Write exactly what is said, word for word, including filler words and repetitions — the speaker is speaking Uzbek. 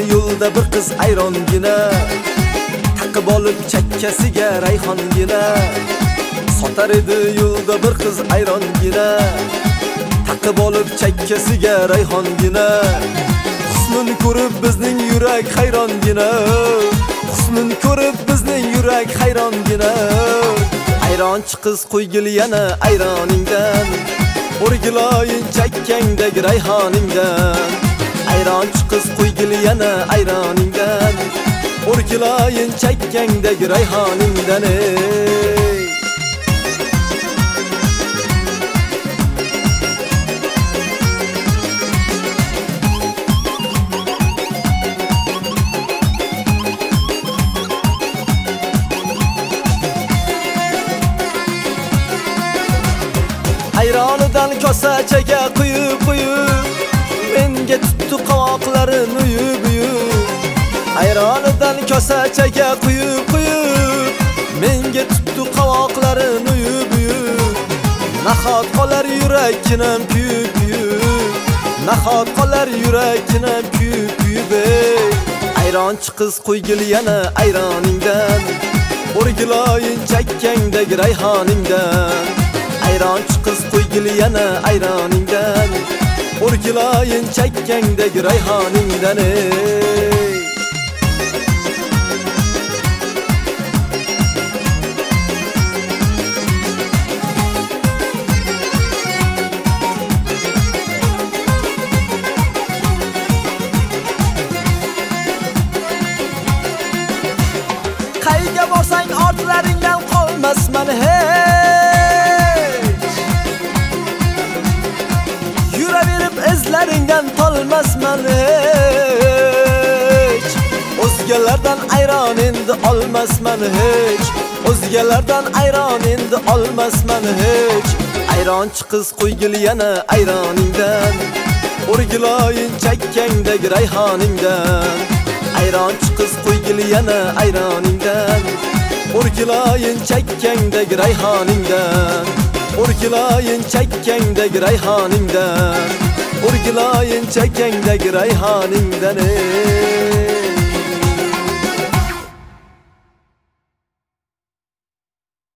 yo'lda bir qiz ayrongina, taqib olib chakkasiga rayhongina. Sotar edi yo'lda bir qiz ayrongina, taqib olib chakkasiga rayhongina. Husnini ko'rib bizning yurak hayrongina, husnini ko'rib bizning yurak hayrongina. Ayronchi qiz qo'ygil yana ayroningdan, o'rgiloyin chakkangdagi rayhoningdan. Ayronchi qiz qo'ygil yana ayroningdan, o'rgiloyin chakkangdagi rayhoningdan. Ayronidan kosachaga quyib quyib, menga tutdi qovoqlarin uyib uyib. Ayronidan kosachaga quyib quyib, menga tutdi qovoqlarin uyib uyib. Nahot qolar yurakkinam kuyib kuyib, nahot qolar yurakkinam kuyib kuyib. Ayronchi qiz qo'ygil yana ayroningdan, o'rgiloyin chakkangdagi rayhoningdan. Ayronchi qiz qo'ygil yana ayroningdan, o'rgiloyin chakkangdagi rayhoningdan. Qayga borsang ortlaringdan qolmasman hech, yuraverib izlaringdan tolmasman hech. O'zgalardan ayron endi olmasman hech, o'zgalardan ayron endi olmasman hech. Ayronchi qiz qo'ygil yana ayroningdan, o'rgiloyin chakkangdagi rayhoningdan. Ayronchi qiz qo'ygil yana ayroningdan, o'rgiloyin chakkangdagi rayhoningdan. O'rgiloyin chakkangdagi rayhoningdan, o'rgiloyin chakkangdagi rayhoningdan.